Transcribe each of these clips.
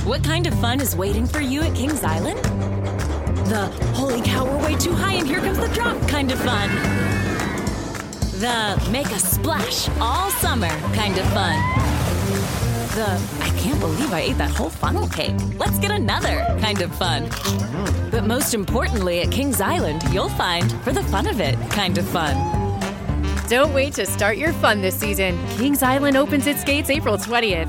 What kind of fun is waiting for you at Kings Island? The holy cow, we're way too high and here comes the drop kind of fun. The make a splash all summer kind of fun. The I can't believe I ate that whole funnel cake. Let's get another kind of fun. But most importantly, at Kings Island, you'll find for the fun of it kind of fun. Don't wait to start your fun this season. Kings Island opens its gates April 20th.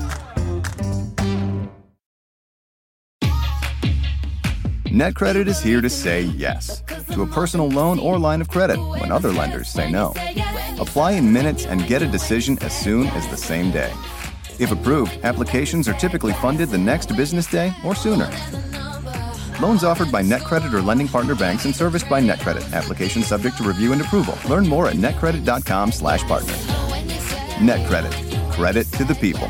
NetCredit is here to say yes to a personal loan or line of credit when other lenders say no. Apply in minutes and get a decision as soon as the same day. If approved, applications are typically funded the next business day or sooner. Loans offered by NetCredit or lending partner banks and serviced by NetCredit. Application subject to review and approval. Learn more at netcredit.com/partner. NetCredit. Credit to the people.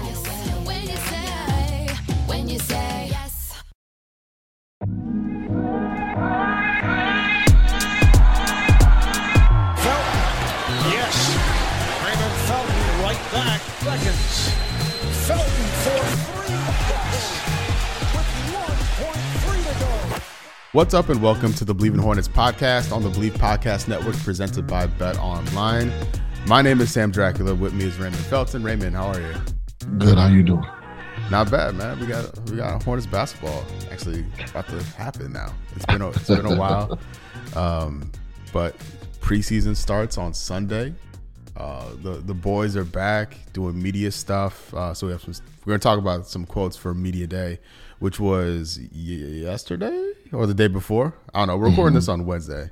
What's up and welcome to the Bleav in Hornets podcast on the Bleav Podcast Network presented by Bet Online. My name is Sam Dracula. With me is Raymond Felton. Raymond, how are you? Good. How you doing? Not bad, man. We got Hornets basketball actually about to happen now. It's been a while, but preseason starts on Sunday. The boys are back doing media stuff. So we're going to talk about some quotes for Media Day, which was yesterday or the day before. I don't know. We're recording this on Wednesday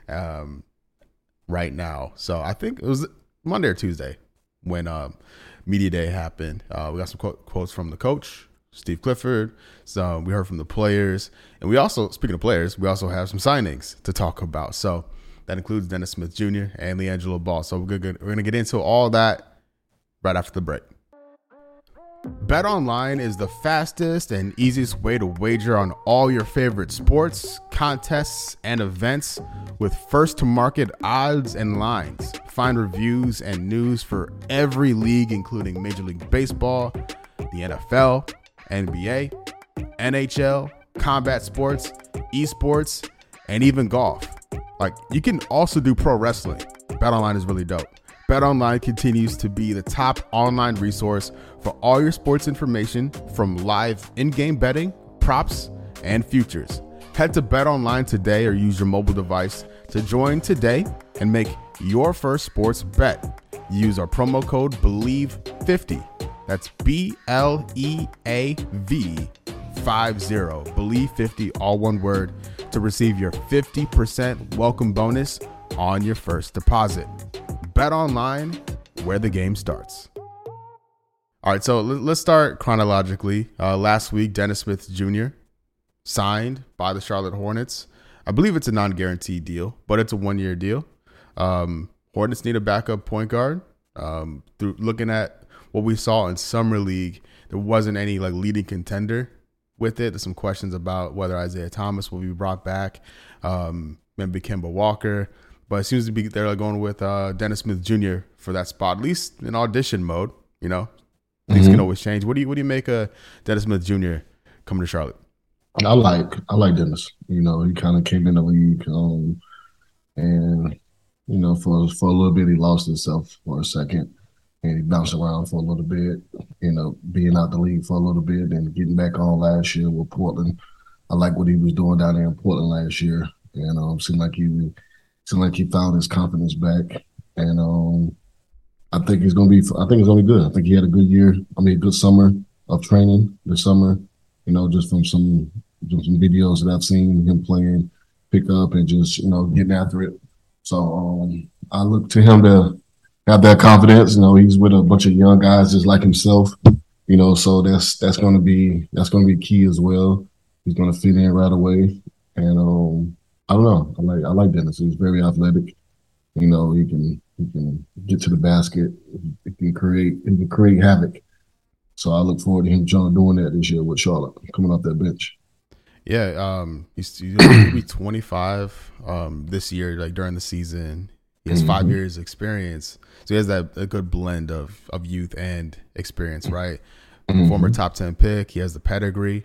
right now. So I think it was Monday or Tuesday when Media Day happened. We got some quotes from the coach, Steve Clifford. So we heard from the players. And we also, speaking of players, we also have some signings to talk about. So that includes Dennis Smith Jr. and LiAngelo Ball. So we're going to get into all that right after the break. Bet Online is the fastest and easiest way to wager on all your favorite sports, contests, and events with first-to-market odds and lines. Find reviews and news for every league, including Major League Baseball, the NFL, NBA, NHL, combat sports, esports, and even golf. You can also do pro wrestling. Bet Online is really dope. Bet Online continues to be the top online resource for all your sports information, from live in-game betting, props, and futures. Head to Bet Online today or use your mobile device to join today and make your first sports bet. Use our promo code BLEAV50. That's BLEAV50. BLEAV50, all one word, to receive your 50% welcome bonus on your first deposit. Bet Online, where the game starts. All right, so let's start chronologically. Last week, Dennis Smith Jr. signed by the Charlotte Hornets. I believe it's a non-guaranteed deal, but it's a one-year deal. Hornets need a backup point guard. Through looking at what we saw in Summer League, there wasn't any leading contender with it. There's some questions about whether Isaiah Thomas will be brought back, maybe Kemba Walker. But it seems to be they're going with Dennis Smith Jr. for that spot, at least in audition mode. You know, things can always change. What do you make of Dennis Smith Jr. coming to Charlotte? I like Dennis. You know, he kind of came in the league, and for a little bit he lost himself for a second, and he bounced around for a little bit. Being out the league for a little bit and getting back on last year with Portland. I like what he was doing down there in Portland last year, and seemed like he found his confidence back, and I think it's gonna be good. I think he had a good year. Good summer of training this summer. Just from some videos that I've seen him playing, pick up and just getting after it. So I look to him to have that confidence. He's with a bunch of young guys just like himself. So that's gonna be key as well. He's gonna fit in right away, and I don't know. I like Dennis. He's very athletic. He can get to the basket. He can create havoc. So I look forward to him doing that this year with Charlotte, coming off that bench. Yeah, he's going to be 25 this year. During the season, he has 5 years experience, so he has a good blend of youth and experience. Right, former top 10 pick. He has the pedigree.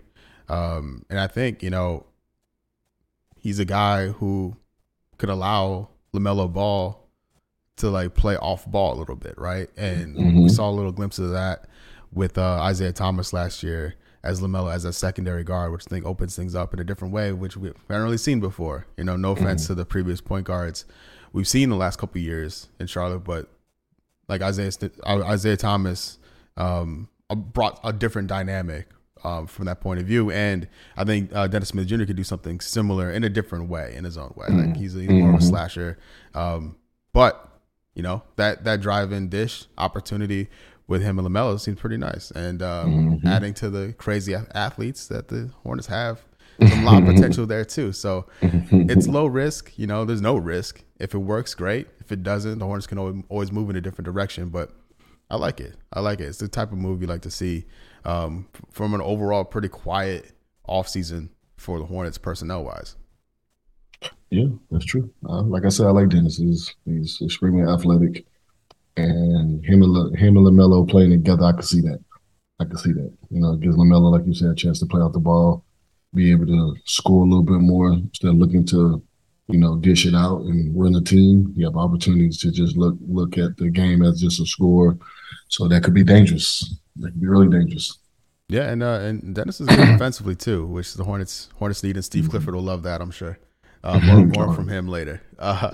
And I think, he's a guy who could allow LaMelo Ball to like play off ball a little bit, right? And we saw a little glimpse of that with Isaiah Thomas last year as LaMelo as a secondary guard, which I think opens things up in a different way, which we haven't really seen before. No offense to the previous point guards we've seen the last couple of years in Charlotte, but like Isaiah Thomas brought a different dynamic from that point of view. And I think Dennis Smith Jr. could do something similar in a different way, in his own way. Like he's more of a slasher. But, that drive-in dish opportunity with him and LaMelo seems pretty nice. And adding to the crazy athletes that the Hornets have, there's a lot of potential there too. So it's low risk. There's no risk. If it works, great. If it doesn't, the Hornets can always move in a different direction. But I like it. It's the type of move you like to see from an overall pretty quiet offseason for the Hornets personnel-wise. Yeah, that's true. Like I said, I like Dennis. He's extremely athletic. And him and LaMelo playing together, I can see that. It gives LaMelo, like you said, a chance to play off the ball, be able to score a little bit more instead of looking to, dish it out and run a team. You have opportunities to just look at the game as just a score. So that could be dangerous. That could be really dangerous. Yeah, and Dennis is good defensively too, which the Hornets need, and Steve Clifford will love that, I'm sure. More from him later.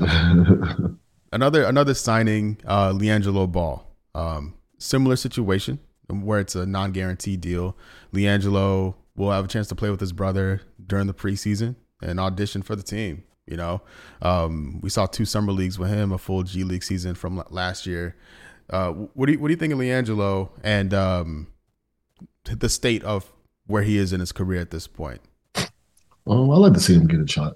Another signing, LiAngelo Ball. Similar situation where it's a non-guaranteed deal. LiAngelo will have a chance to play with his brother during the preseason and audition for the team. We saw 2 summer leagues with him, a full G League season from last year. What do you think of LiAngelo and the state of where he is in his career at this point? I like to see him get a shot.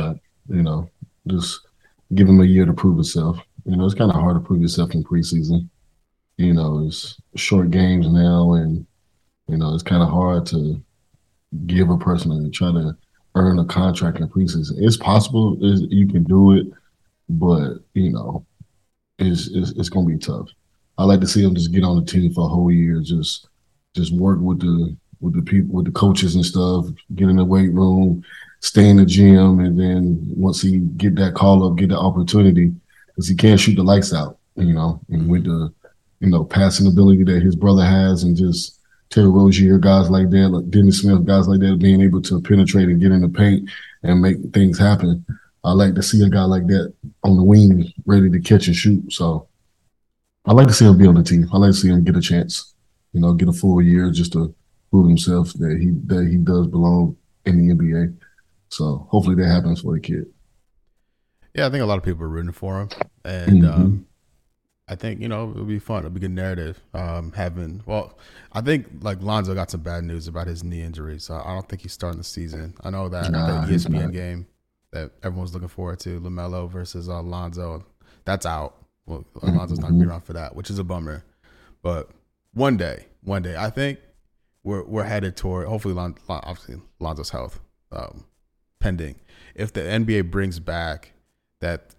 Just give him a year to prove himself. It's kind of hard to prove yourself in preseason. It's short games now, and it's kind of hard to give a person and try to earn a contract in preseason. It's possible, you can do it, but it's going to be tough. I like to see him just get on the team for a whole year, just work with the people, with the coaches and stuff, get in the weight room, stay in the gym, and then once he get that call up, get the opportunity, because he can't shoot the lights out, and with the passing ability that his brother has, and just Terry Rozier, guys like that, like Dennis Smith, guys like that, being able to penetrate and get in the paint and make things happen. I like to see a guy like that on the wing, ready to catch and shoot. So I like to see him be on the team. I like to see him get a chance, get a full year just to prove himself that he does belong in the NBA. So hopefully that happens for the kid. Yeah, I think a lot of people are rooting for him, and I think it'll be fun. It'll be a good narrative. I think like Lonzo got some bad news about his knee injury, so I don't think he's starting the season. I know that the ESPN game that everyone's looking forward to, LaMelo versus Lonzo, that's out. Well, Lonzo's not gonna be around for that, which is a bummer. But one day, I think we're headed toward hopefully obviously Lonzo's health pending. If the NBA brings back that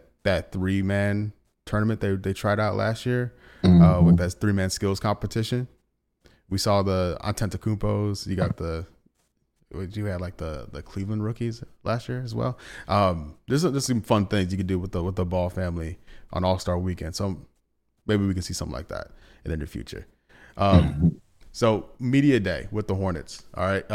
3-man tournament they tried out last year with that 3-man skills competition, we saw the Antetokounmpos. You got you had like the Cleveland rookies last year as well. There's some fun things you could do with the Ball family on All-Star Weekend. So maybe we can see something like that in the near future. So media day with the Hornets. All right.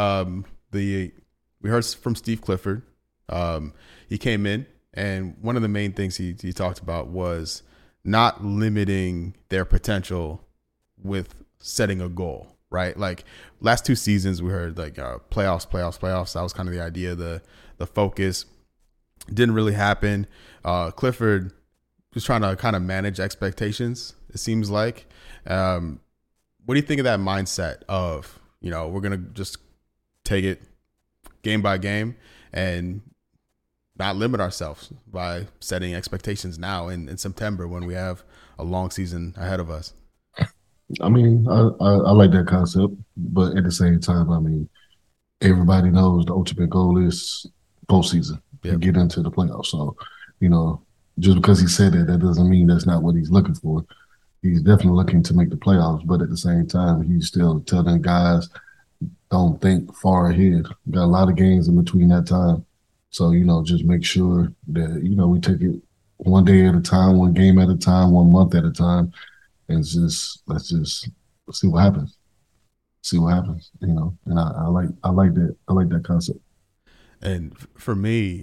We heard from Steve Clifford. He came in, and one of the main things he talked about was not limiting their potential with setting a goal, right? Like last 2 seasons, we heard like playoffs. That was kind of the idea. The focus didn't really happen. Clifford was trying to kind of manage expectations, it seems like. What do you think of that mindset of, we're going to just take it game by game and not limit ourselves by setting expectations now in September when we have a long season ahead of us? I mean, I like that concept, but at the same time, everybody knows the ultimate goal is postseason to get into the playoffs. So, just because he said that doesn't mean that's not what he's looking for. He's definitely looking to make the playoffs, but at the same time, he's still telling guys don't think far ahead. Got a lot of games in between that time. So, just make sure that, we take it one day at a time, one game at a time, 1 month at a time, and let's just see what happens. See what happens, And I like that. I like that concept. And for me,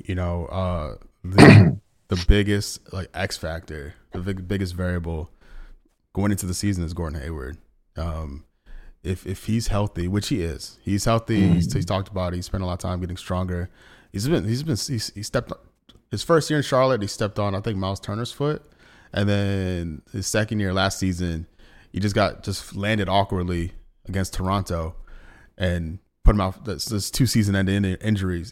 the biggest like X factor, the biggest variable going into the season is Gordon Hayward. If he's healthy, which he is, he's healthy. Mm-hmm. He's talked about it. He spent a lot of time getting stronger. He stepped on, his first year in Charlotte. He stepped on, I think, Miles Turner's foot, and then his second year last season, he just landed awkwardly against Toronto, and put him out. This two season ending injuries,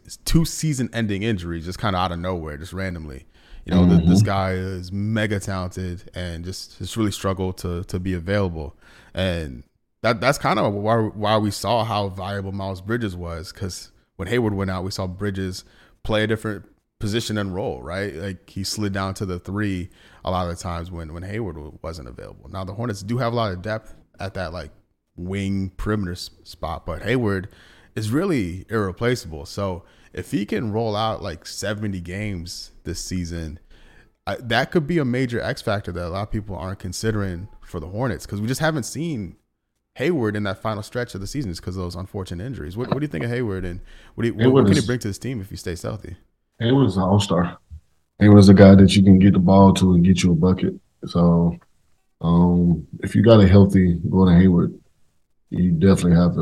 just kind of out of nowhere, just randomly. This guy is mega talented and just really struggled to be available, and that's kind of why we saw how valuable Miles Bridges was, because when Hayward went out, we saw Bridges play a different position and role, right? Like he slid down to the 3 a lot of the times when Hayward wasn't available. Now the Hornets do have a lot of depth at that like wing perimeter spot, but Hayward is really irreplaceable. So if he can roll out like 70 games this season, that could be a major X factor that a lot of people aren't considering for the Hornets, because we just haven't seen Hayward in that final stretch of the season just because of those unfortunate injuries. What do you think of Hayward, and what can he bring to this team if he stays healthy? Hayward is an all-star. Hayward is a guy that you can get the ball to and get you a bucket. So if you got a healthy Gordon Hayward, you definitely have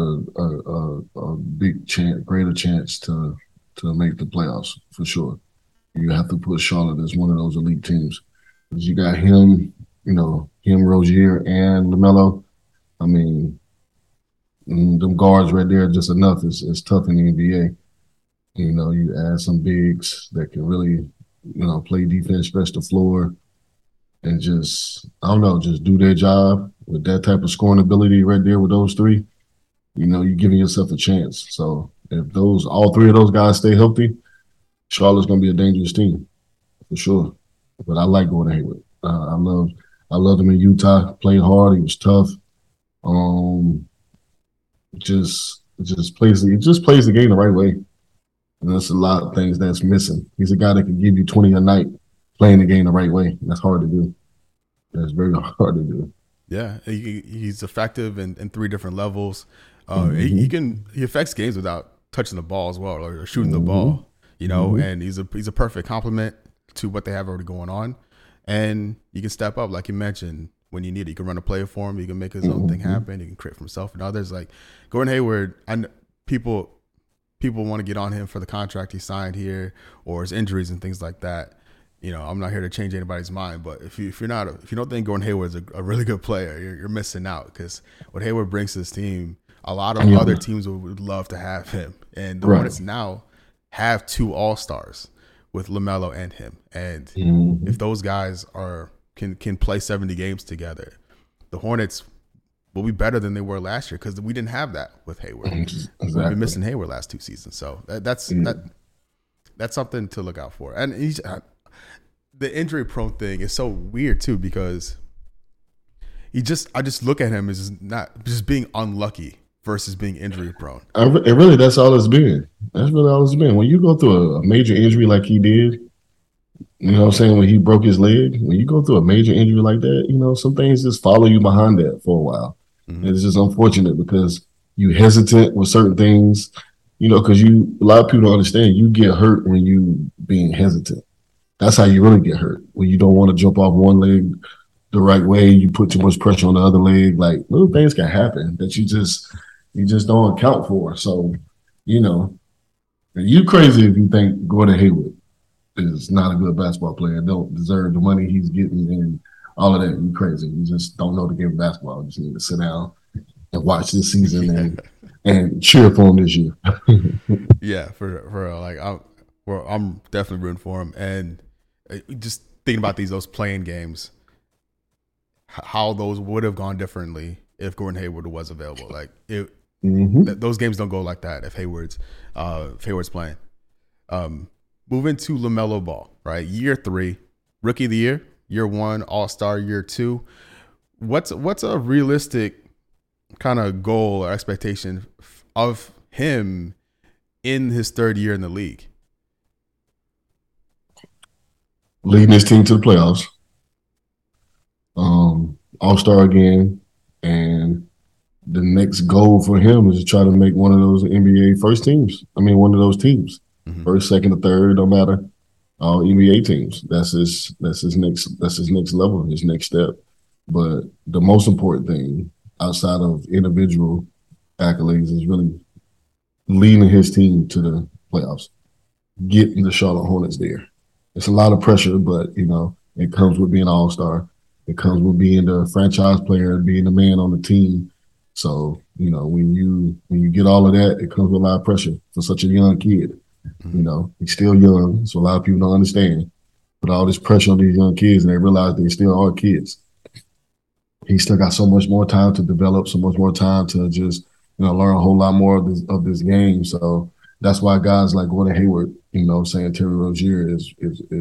a big chance, greater chance to make the playoffs for sure. You have to put Charlotte as one of those elite teams. Because you got him, Rozier, and LaMelo. I mean, them guards right there are just enough. It's tough in the NBA. You add some bigs that can really, play defense, stretch the floor, and just do their job with that type of scoring ability right there with those 3. You're giving yourself a chance. So if all 3 of those guys stay healthy, Charlotte's going to be a dangerous team for sure. But I like Gordon Hayward. I loved him in Utah. Played hard. He was tough. Just plays the game the right way. And that's a lot of things that's missing. He's a guy that can give you 20 a night playing the game the right way. That's hard to do. That's very hard to do. Yeah, he's effective in 3 different levels. He affects games without touching the ball as well, or shooting the ball. And he's a perfect complement to what they have already going on. And he can step up, like you mentioned, when you need it. You can run a play for him. He can make his own thing happen. He can create for himself and others. Like Gordon Hayward, people want to get on him for the contract he signed here or his injuries and things like that. I'm not here to change anybody's mind, but if you don't think Gordon Hayward is a really good player, you're missing out, because what Hayward brings to this team, a lot of other teams would love to have him. And the Hornets now have 2 all-stars with LaMelo and him. And if those guys can play 70 games together, the Hornets will be better than they were last year, because we didn't have that with Hayward. Exactly. We've been missing Hayward last 2 seasons. So that's something to look out for. And the injury-prone thing is so weird too, because I just look at him as not just being unlucky versus being injury-prone. That's all it's been. That's really all it's been. When you go through a major injury like he did, what I'm saying, when he broke his leg, when you go through a major injury like that, some things just follow you behind that for a while. Mm-hmm. It's just unfortunate because you hesitant with certain things, because a lot of people don't understand, you get hurt when you being hesitant. That's how you really get hurt. When you don't want to jump off one leg the right way, you put too much pressure on the other leg. Like, little things can happen that you just don't account for. So, you crazy if you think Gordon Hayward is not a good basketball player, don't deserve the money he's getting and all of that. You crazy. You just don't know the game of basketball. You just need to sit down and watch this season and cheer for him this year. Yeah, for like I'm definitely rooting for him. And just thinking about those playing games, how those would have gone differently if Gordon Hayward was available. Like those games don't go like that if Hayward's playing. Moving to LaMelo Ball, right? Year 3, Rookie of the Year. Year 1, All-Star. Year 2. What's a realistic kind of goal or expectation of him in his third year in the league? Leading his team to the playoffs. All-star again. And the next goal for him is to try to make one of those NBA first teams. I mean, one of those teams. Mm-hmm. First, second, or third, don't matter. All NBA teams. That's his next level, his next step. But the most important thing outside of individual accolades is really leading his team to the playoffs, getting the Charlotte Hornets there. It's a lot of pressure, but, you know, it comes with being an all-star. It comes with being the franchise player, being the man on the team. So, you know, when you get all of that, it comes with a lot of pressure for such a young kid. Mm-hmm. You know, he's still young, so a lot of people don't understand. But all this pressure on these young kids, and they realize they still are kids. He's still got so much more time to develop, so much more time to just, you know, learn a whole lot more of this game. So that's why guys like Gordon Hayward, you know, saying Terry Rozier is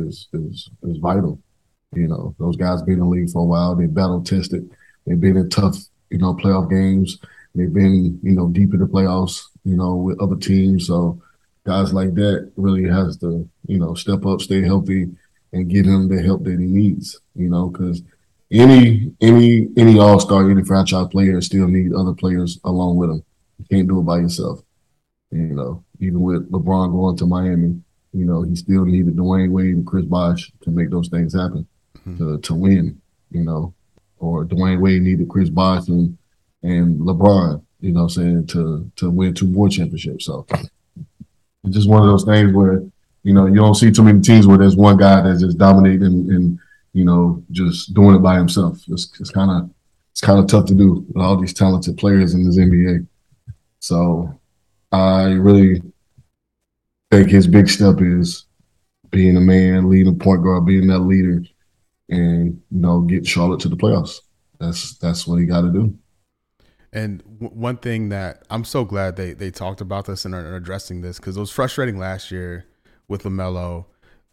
vital. You know, those guys been in the league for a while. They battle tested. They've been in tough, you know, playoff games. They've been, you know, deep in the playoffs, you know, with other teams. So guys like that really has to, you know, step up, stay healthy, and get him the help that he needs. You know, because any all-star, any franchise player still need other players along with him. You can't do it by yourself. You know, even with LeBron going to Miami, you know, he still needed Dwayne Wade and Chris Bosh to make those things happen, to win, you know, or Dwayne Wade needed Chris Bosh and LeBron, you know what I'm saying, to win 2 more championships. So it's just one of those things where, you know, you don't see too many teams where there's one guy that's just dominating and you know, just doing it by himself. It's kind of tough to do with all these talented players in this NBA. So I really think his big step is being a man, leading a point guard, being that leader, and, you know, get Charlotte to the playoffs. That's what he got to do. And one thing that I'm so glad they talked about this and are addressing this, because it was frustrating last year with LaMelo.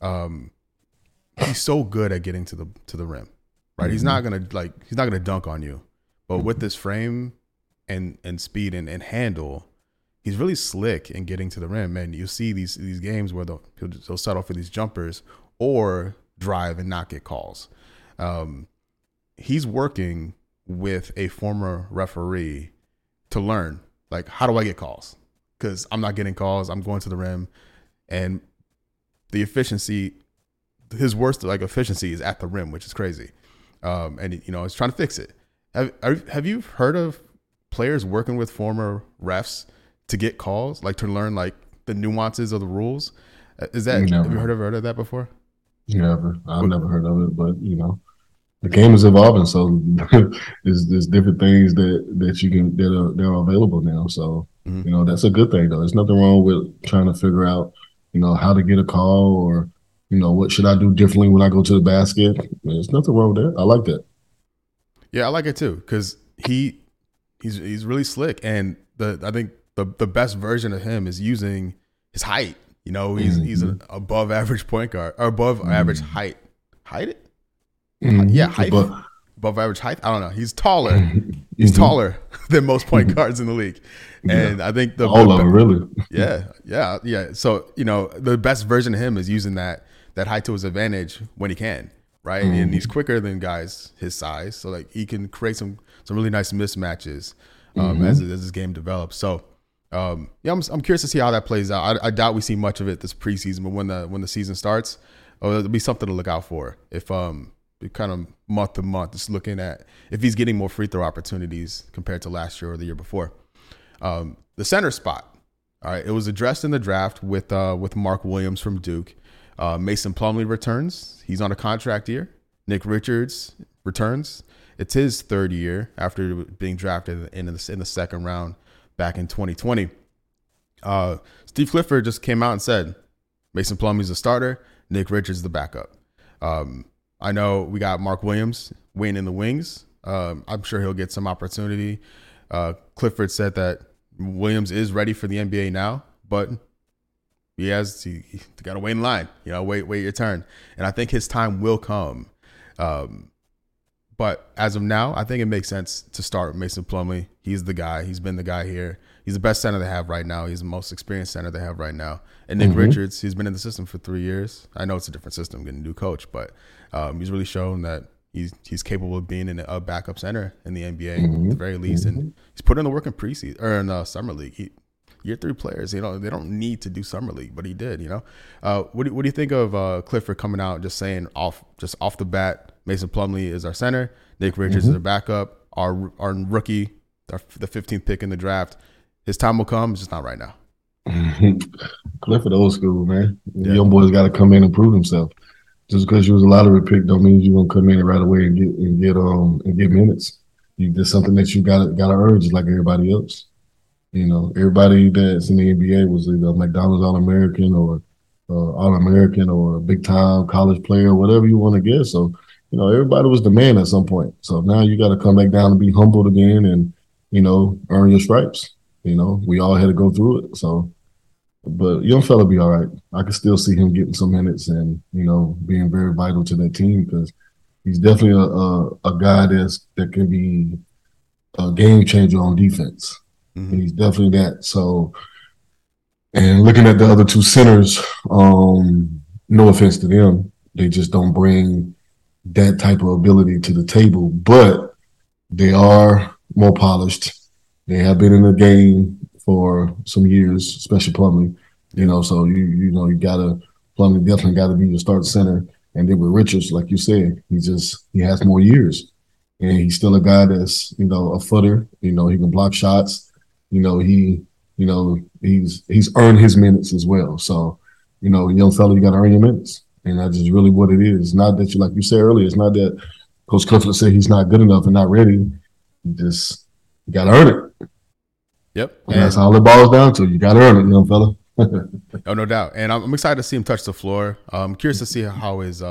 He's so good at getting to the rim, right? Mm-hmm. He's not gonna dunk on you, but with this frame and speed and handle, he's really slick in getting to the rim. And you see these games where he'll settle for these jumpers or drive and not get calls. He's working with a former referee to learn, like, how do I get calls? Because I'm not getting calls. I'm going to the rim, and the efficiency. His worst efficiency is at the rim, which is crazy. And, you know, he's trying to fix it. Have you heard of players working with former refs to get calls, like to learn like the nuances of the rules? Have you heard of that before? Never. I've never heard of it, but, you know, the game is evolving, so there's different things that they're available now. So, mm-hmm. You know, that's a good thing though. There's nothing wrong with trying to figure out, you know, how to get a call or, you know, what should I do differently when I go to the basket? There's nothing wrong with that. I like that. Yeah, I like it too, because he's really slick, and I think the best version of him is using his height. You know, he's an above average point guard or above average height. Height? Mm-hmm. Yeah, height. Above average height. I don't know. He's taller. He's taller than most point guards in the league. And I think all of them, really. Yeah. So, you know, the best version of him is using that height to his advantage when he can, right? Mm-hmm. And he's quicker than guys his size, so like he can create some really nice mismatches as his game develops. So I'm curious to see how that plays out. I doubt we see much of it this preseason, but when the season starts, there'll be something to look out for. If kind of month to month, just looking at if he's getting more free throw opportunities compared to last year or the year before. The center spot, all right, it was addressed in the draft with Mark Williams from Duke. Mason Plumlee returns. He's on a contract year. Nick Richards returns. It's his third year after being drafted in the second round back in 2020. Steve Clifford just came out and said Mason Plumlee's the starter. Nick Richards the backup. I know we got Mark Williams waiting in the wings. I'm sure he'll get some opportunity. Clifford said that Williams is ready for the NBA now, but he got to wait in line, you know, wait your turn. And I think his time will come. But as of now, I think it makes sense to start Mason Plumlee. He's the guy. He's been the guy here. He's the best center they have right now. He's the most experienced center they have right now. And Nick Richards, he's been in the system for 3 years. I know it's a different system, getting a new coach, but he's really shown that he's capable of being a backup center in the NBA at the very least. And he's put in the work in preseason or in summer league. Year 3 players, they don't need to do summer league, but he did. What do you think of Clifford coming out just saying off the bat, Mason Plumlee is our center, Nick Richards is our backup, our rookie, the 15th pick in the draft. His time will come. It's just not right now. Clifford old school, man. Yeah. Young boys got to come in and prove himself. Just because you was a lottery pick don't mean you're gonna come in right away and get minutes. There's something that you gotta earn just like everybody else. Everybody that's in the NBA was either a McDonald's All-American or All-American or a big-time college player, whatever you want to get. So, everybody was the man at some point. So now you got to come back down and be humbled again and, earn your stripes. We all had to go through it. So, but young fella be all right. I can still see him getting some minutes and, being very vital to that team because he's definitely a guy that can be a game changer on defense. And he's definitely that. So, and looking at the other 2 centers, no offense to them, they just don't bring that type of ability to the table, but they are more polished. They have been in the game for some years, especially Plumlee. So Plumlee definitely got to be your start center. And then with Richards, like you said, he has more years, and he's still a guy that's a footer. He can block shots. He's earned his minutes as well. So, young fella, you got to earn your minutes. And that's just really what it is. It's not that like you said earlier, it's not that Coach Clifford said he's not good enough and not ready. You got to earn it. Yep. And that's all it boils down to. You got to earn it, young fella. Oh, no doubt. And I'm excited to see him touch the floor. I'm curious to see how his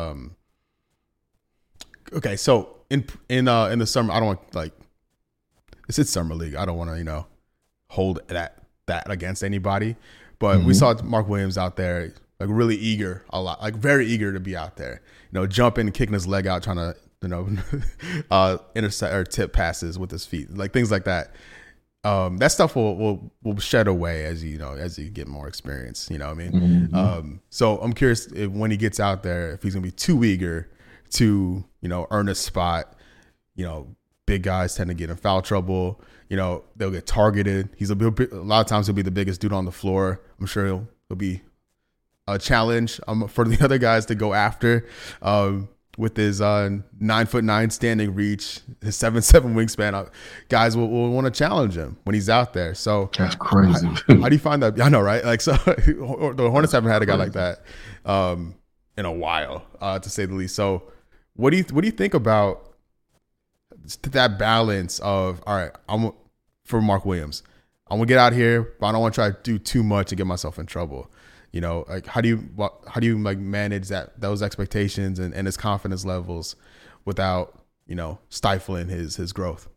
okay, so in the summer, I don't want it's summer league. I don't want to, hold that against anybody. But we saw Mark Williams out there, really eager, very eager to be out there, jumping, kicking his leg out, trying to, intercept or tip passes with his feet, things like that. That stuff will shed away as you get more experience. You know what I mean? So I'm curious if when he gets out there, if he's gonna be too eager to earn a spot. Big guys tend to get in foul trouble. They'll get targeted. A lot of times he'll be the biggest dude on the floor. I'm sure he'll be a challenge for the other guys to go after with his 9'9" standing reach, his 7'7" wingspan. Guys will want to challenge him when he's out there. So that's crazy. How do you find that? I know, right? The Hornets haven't had a guy like that in a while, to say the least. So what do you think about that balance of, all right, for Mark Williams, I'm gonna get out here, but I don't want to try to do too much and get myself in trouble. How do you manage those expectations and his confidence levels without stifling his growth?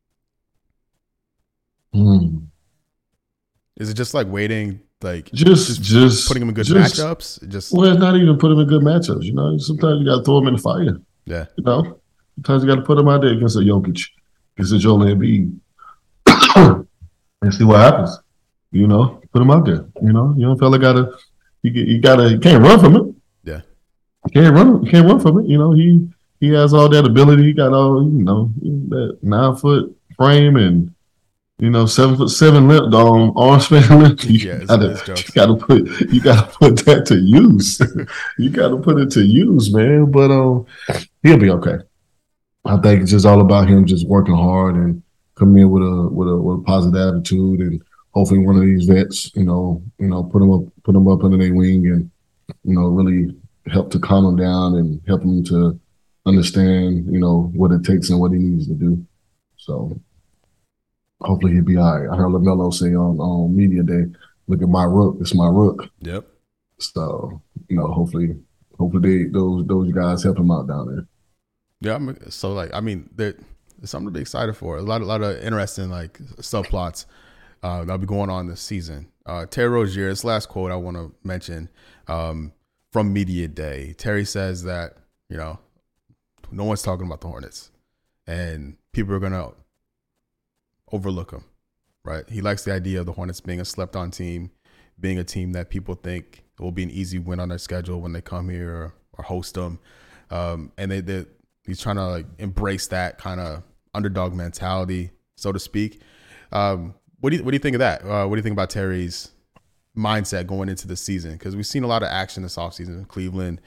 Is it just waiting, just putting him in good matchups? Well, it's not even putting him in good matchups. Sometimes you got to throw him in the fire. Yeah. Sometimes you got to put him out there against a Jokic, against a Joel Embiid, and see what happens. Put him out there. Young fella you can't run from it. Yeah, you can't run from it. He has all that ability. He got all that 9-foot frame and 7'7" length arm span length. You gotta put that to use. You gotta put it to use, man. But he'll be okay. I think it's just all about him just working hard and coming in with a positive attitude, and hopefully one of these vets, put him up under their wing and really help to calm him down and help him to understand what it takes and what he needs to do. So hopefully he'll be all right. I heard LaMelo say on media day, "Look at my rook. It's my rook." Yep. So hopefully those guys help him out down there. Yeah, there's something to be excited for. A lot of interesting subplots that'll be going on this season. Terry Rozier, this last quote I want to mention from Media Day. Terry says that no one's talking about the Hornets, and people are gonna overlook them, right? He likes the idea of the Hornets being a slept-on team, being a team that people think will be an easy win on their schedule when they come here or host them. And he's trying to like embrace that kind of underdog mentality, so to speak. What do you think of that? What do you think about Terry's mindset going into the season? Because we've seen a lot of action this offseason. Cleveland,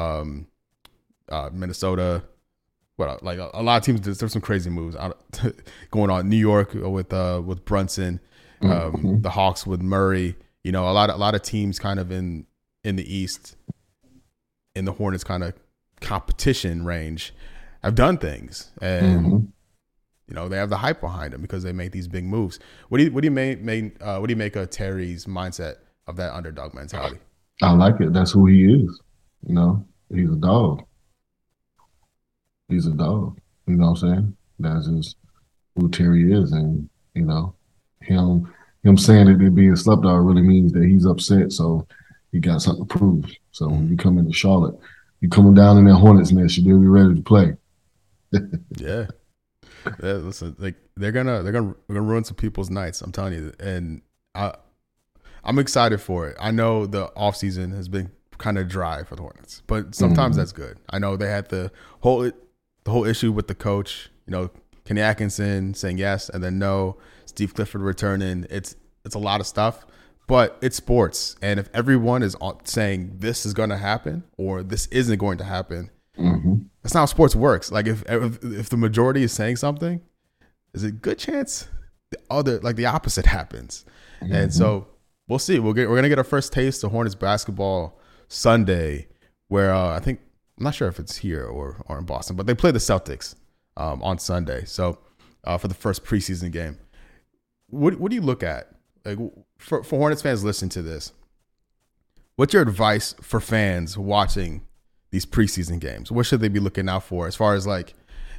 Minnesota, like a lot of teams. There's some crazy moves going on. New York with Brunson, the Hawks with Murray. You know, a lot of teams kind of in the East, in the Hornets kind of competition range, have done things, and you know, they have the hype behind them because they make these big moves. What do you make of Terry's mindset of that underdog mentality? I like it. That's who he is. You know, he's a dog. He's a dog. You know what I'm saying? That's just who Terry is, and you know, him saying that they're being slept on really means that he's upset. So he got something to prove. So when you come into Charlotte, you coming down in that Hornets nest, you better be ready to play. Yeah. Listen, like they're gonna ruin some people's nights. I'm telling you, and I'm excited for it. I know the offseason has been kind of dry for the Hornets, but sometimes that's good. I know they had the whole issue with the coach. You know, Kenny Atkinson saying yes and then no. Steve Clifford returning. It's a lot of stuff, but it's sports, and if everyone is saying this is going to happen or this isn't going to happen. That's not how sports works. Like if the majority is saying something, there's a good chance the opposite happens. And so we'll see. We're gonna get our first taste of Hornets basketball Sunday, where I'm not sure if it's here or in Boston, but they play the Celtics on Sunday. So for the first preseason game, what do you look at? Like for Hornets fans listening to this, what's your advice for fans watching these preseason games? What should they be looking out for as far as like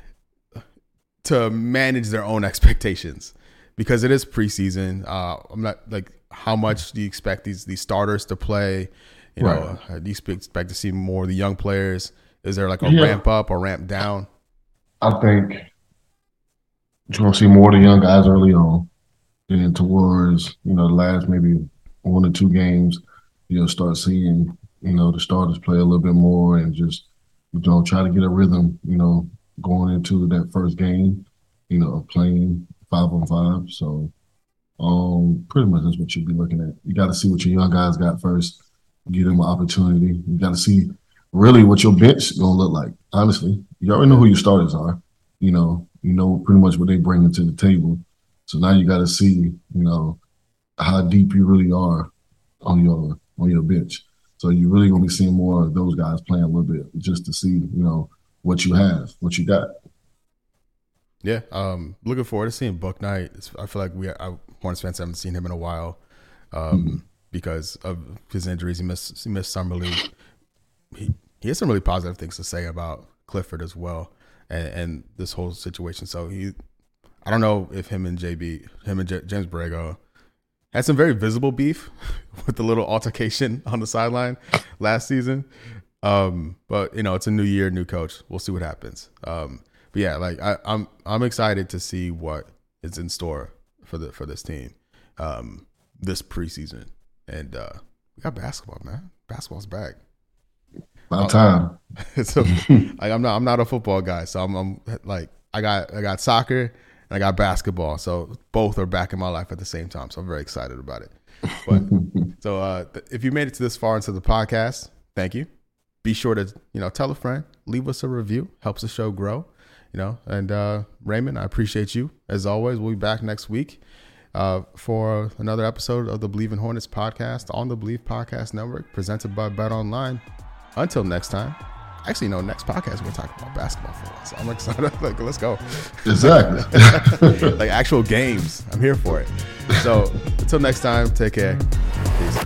to manage their own expectations? Because it is preseason. I'm not like, how much do you expect these starters to play? You know, do you expect to see more of the young players? Is there like a ramp up or ramp down? I think you're going to see more of the young guys early on. And towards, you know, the last maybe 1 or 2 games, you'll start seeing, you know, the starters play a little bit more and just, you know, try to get a rhythm, you know, going into that first game, you know, playing 5-on-5. So pretty much that's what you'll be looking at. You got to see what your young guys got first, give them an opportunity. You got to see really what your bench is going to look like. Honestly, you already know who your starters are. You know pretty much what they bring to the table. So now you got to see, you know, how deep you really are on your bench. So you're really going to be seeing more of those guys playing a little bit just to see, you know, what you have, what you got. Yeah, looking forward to seeing Bouknight. I feel like Hornets fans haven't seen him in a while because of his injuries. He missed summer league. He has some really positive things to say about Clifford as well and this whole situation. So I don't know if him and James Borrego had some very visible beef with the little altercation on the sideline last season. But you know, it's a new year, new coach. We'll see what happens. But yeah, like I'm excited to see what is in store for this team this preseason. And we got basketball, man. Basketball's back. About time. So like, I'm not a football guy, so I'm like I got soccer and I got basketball, so both are back in my life at the same time. So I'm very excited about it. But so if you made it to this far into the podcast, thank you. Be sure to tell a friend, leave us a review, helps the show grow. And Raymond, I appreciate you as always. We'll be back next week for another episode of the Believe in Hornets podcast on the Believe Podcast Network, presented by BetOnline. Until next time. Actually, next podcast we're talking about basketball for once. I'm excited. Like, let's go. Exactly. Like actual games. I'm here for it. So until next time, take care. Peace.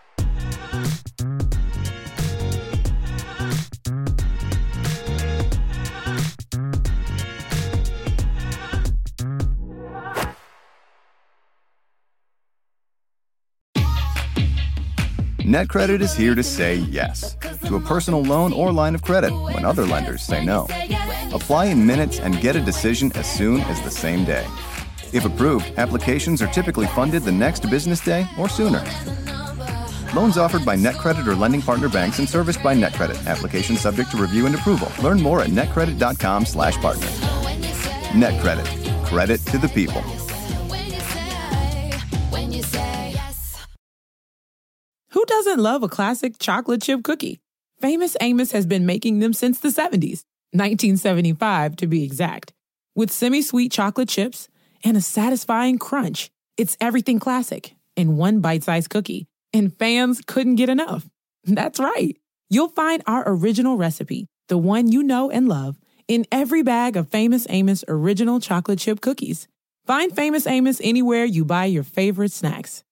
NetCredit is here to say yes to a personal loan or line of credit when other lenders say no. Apply in minutes and get a decision as soon as the same day. If approved, applications are typically funded the next business day or sooner. Loans offered by NetCredit or lending partner banks and serviced by NetCredit. Application subject to review and approval. Learn more at netcredit.com/partner. NetCredit. Credit to the people. Who doesn't love a classic chocolate chip cookie? Famous Amos has been making them since the 70s, 1975 to be exact. With semi-sweet chocolate chips and a satisfying crunch, it's everything classic in one bite-sized cookie. And fans couldn't get enough. That's right. You'll find our original recipe, the one you know and love, in every bag of Famous Amos original chocolate chip cookies. Find Famous Amos anywhere you buy your favorite snacks.